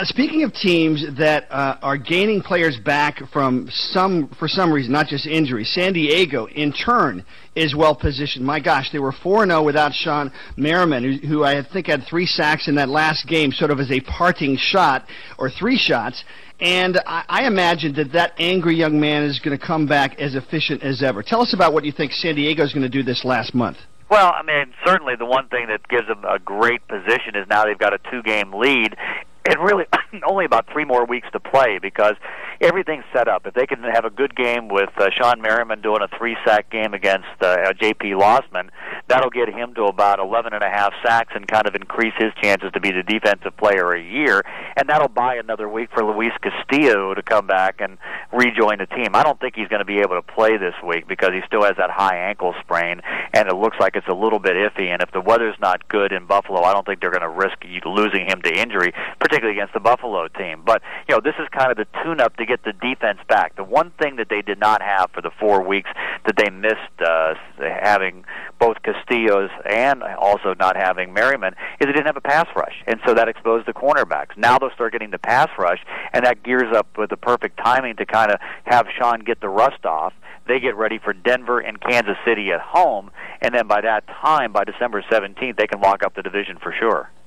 Now, speaking of teams that are gaining players back for some reason, not just injury, San Diego, in turn, is well positioned. My gosh, they were 4-0 without Sean Merriman, who I think had 3 sacks in that last game, sort of as a parting shot, or 3 shots. And I imagine that angry young man is going to come back as efficient as ever. Tell us about what you think San Diego is going to do this last month. Well, I mean, certainly the one thing that gives them a great position is now they've got a 2-game lead. And really only about 3 more weeks to play because everything's set up. If they can have a good game with Sean Merriman doing a 3-sack game against J.P. Lossman, that'll get him to about 11.5 sacks and kind of increase his chances to be the defensive player a year. And that'll buy another week for Luis Castillo to come back and rejoin the team. I don't think he's going to be able to play this week because he still has that high ankle sprain, and it looks like it's a little bit iffy. And if the weather's not good in Buffalo, I don't think they're going to risk losing him to injury, particularly against the Buffalo team. But, this is kind of the tune-up to get the defense back. The one thing that they did not have for the 4 weeks that they missed having both Castillo's and also not having Merriman is they didn't have a pass rush, and so that exposed the cornerbacks. Now they'll start getting the pass rush, and that gears up with the perfect timing to kind of have Sean get the rust off. They get ready for Denver and Kansas City at home, and then by that time, by December 17th, they can lock up the division for sure.